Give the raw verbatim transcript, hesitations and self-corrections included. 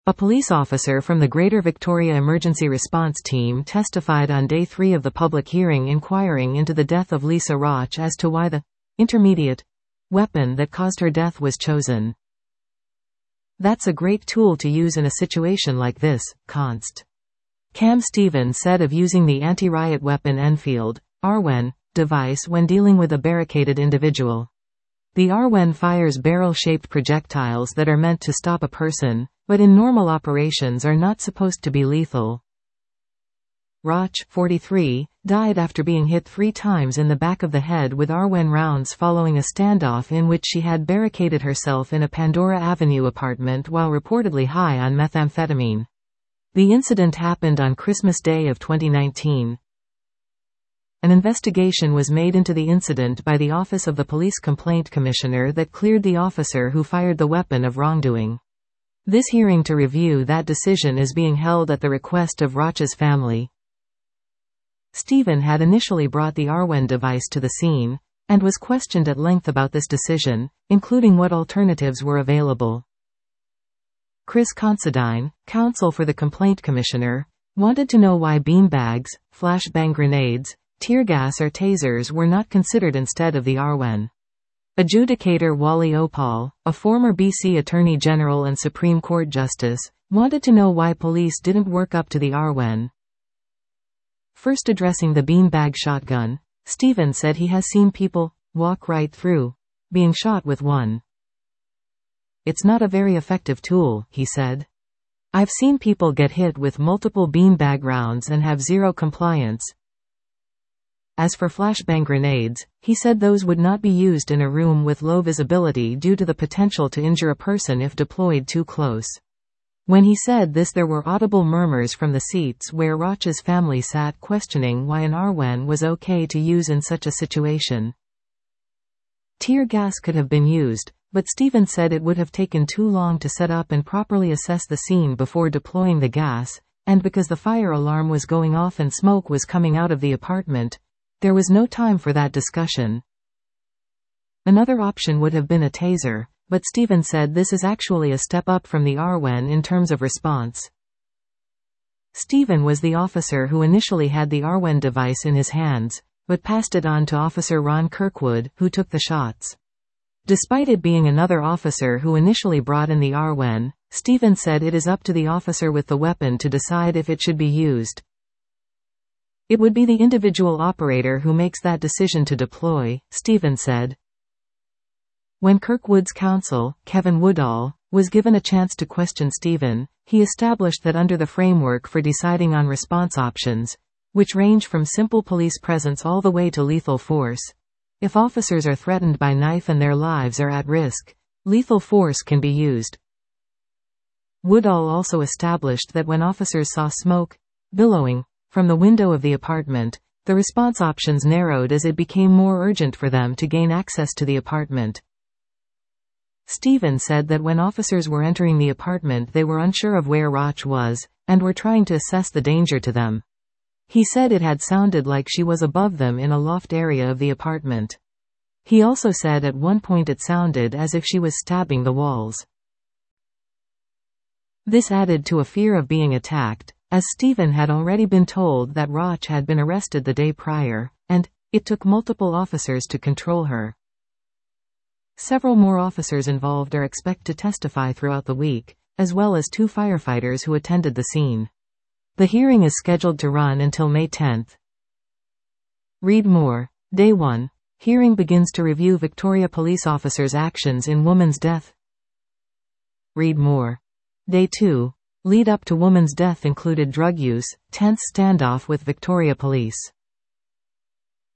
A police officer from the Greater Victoria Emergency Response Team testified on day three of the public hearing inquiring into the death of Lisa Roch as to why the intermediate weapon that caused her death was chosen. "That's a great tool to use in a situation like this," Const. Cam Stevens said of using the anti-riot weapon Enfield R one device when dealing with a barricaded individual. The R one fires barrel-shaped projectiles that are meant to stop a person, but in normal operations are not supposed to be lethal. Roch, forty-three, died after being hit three times in the back of the head with R one rounds following a standoff in which she had barricaded herself in a Pandora Avenue apartment while reportedly high on methamphetamine. The incident happened on Christmas Day of twenty nineteen. An investigation was made into the incident by the Office of the Police Complaint Commissioner that cleared the officer who fired the weapon of wrongdoing. This hearing to review that decision is being held at the request of Roch's family. Stephen had initially brought the R one device to the scene, and was questioned at length about this decision, including what alternatives were available. Chris Considine, counsel for the complaint commissioner, wanted to know why beanbags, flashbang grenades, tear gas or tasers were not considered instead of the R one. Adjudicator Wally Opal, a former B C Attorney General and Supreme Court Justice, wanted to know why police didn't work up to the R one. First addressing the beanbag shotgun, Stephen said he has seen people walk right through being shot with one. "It's not a very effective tool," he said. "I've seen people get hit with multiple beanbag rounds and have zero compliance." As for flashbang grenades, he said those would not be used in a room with low visibility due to the potential to injure a person if deployed too close. When he said this, there were audible murmurs from the seats where Roch's family sat, questioning why an R one was okay to use in such a situation. Tear gas could have been used, but Stephen said it would have taken too long to set up and properly assess the scene before deploying the gas, and because the fire alarm was going off and smoke was coming out of the apartment, there was no time for that discussion. Another option would have been a taser, but Stephen said this is actually a step up from the R one in terms of response. Stephen was the officer who initially had the R one device in his hands, but passed it on to Officer Ron Kirkwood, who took the shots. Despite it being another officer who initially brought in the R one, Stephen said it is up to the officer with the weapon to decide if it should be used. "It would be the individual operator who makes that decision to deploy," Stephen said. When Kirkwood's counsel, Kevin Woodall, was given a chance to question Stephen, he established that under the framework for deciding on response options, which range from simple police presence all the way to lethal force, if officers are threatened by knife and their lives are at risk, lethal force can be used. Woodall also established that when officers saw smoke billowing from the window of the apartment, the response options narrowed as it became more urgent for them to gain access to the apartment. Stephen said that when officers were entering the apartment they were unsure of where Roch was, and were trying to assess the danger to them. He said it had sounded like she was above them in a loft area of the apartment. He also said at one point it sounded as if she was stabbing the walls. This added to a fear of being attacked, as Stephen had already been told that Roch had been arrested the day prior, and it took multiple officers to control her. Several more officers involved are expected to testify throughout the week, as well as two firefighters who attended the scene. The hearing is scheduled to run until May tenth. Read more. Day one. Hearing begins to review Victoria police officers' actions in woman's death. Read more. Day two. Lead up to woman's death included drug use, tense standoff with Victoria Police.